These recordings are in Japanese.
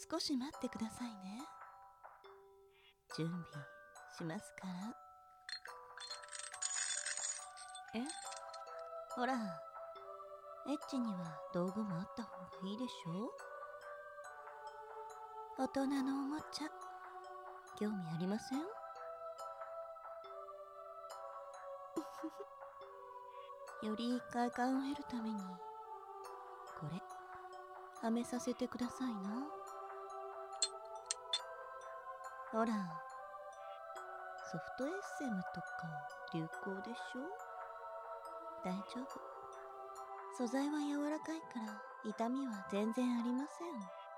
少し待ってくださいね。準備しますから。ほら、エッチには道具もあった方がいいでしょ。大人のおもちゃ、興味ありません？より快感を得るために、これ、はめさせてくださいな。ほら、ソフト SM とか流行でしょ。大丈夫。素材は柔らかいから痛みは全然ありませ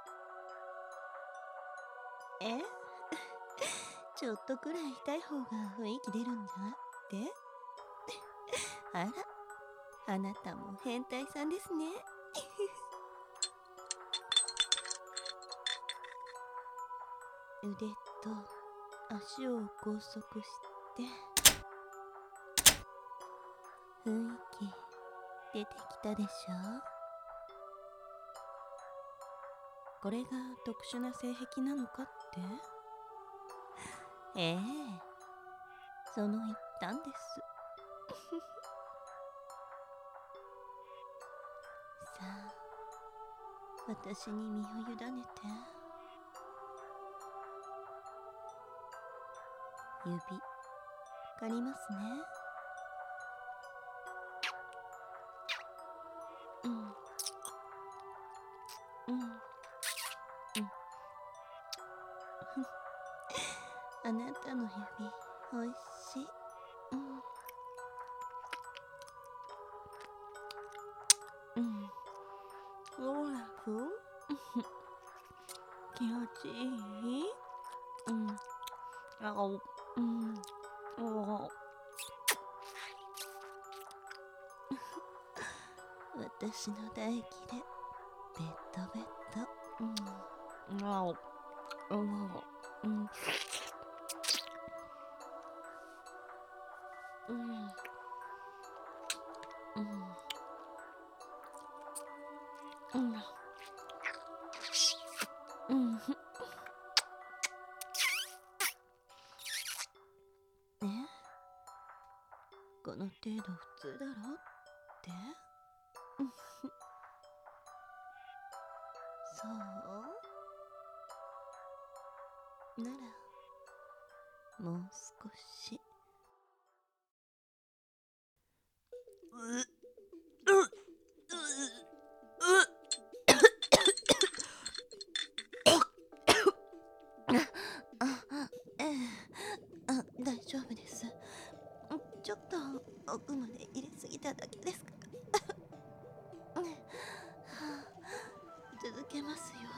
ん。ちょっとくらい痛い方が雰囲気出るんじゃなくてあら、あなたも変態さんですね。腕と足を拘束して雰囲気出てきたでしょ。これが特殊な性癖なのかって？その一端です。さあ、私に身を委ねて。指借りますね。あなたの指おいしい。ほらふ気持ちいい？私の唾液でベッドベッド。この程度普通だろってそうならもう少し。大丈夫です。ちょっと奥まで入れすぎただけですから。続けますよ。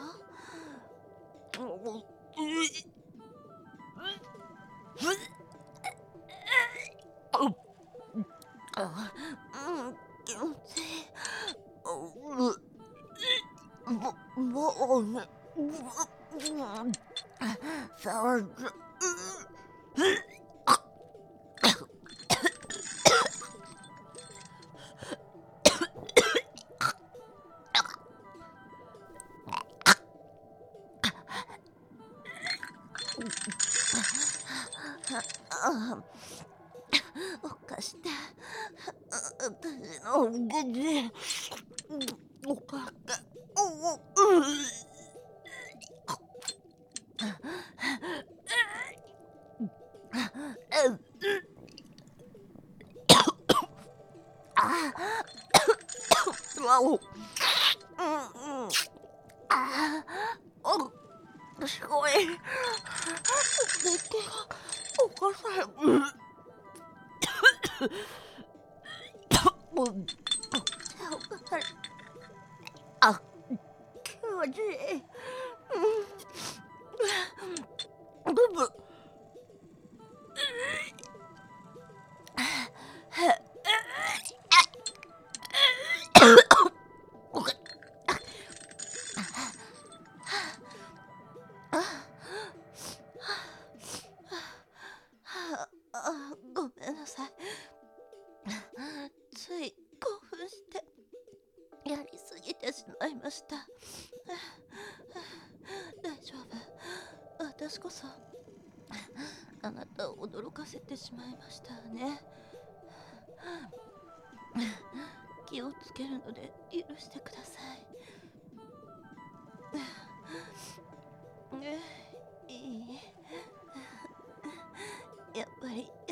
気持ちいい。触る。おかして。私のお口。おかか。すごい。熱気が起こされる。気持ちいい。ごめんなさい。つい興奮してやりすぎてしまいました。 私こそあなたを驚かせてしまいましたね。気をつけるので許してください。いい、やっぱり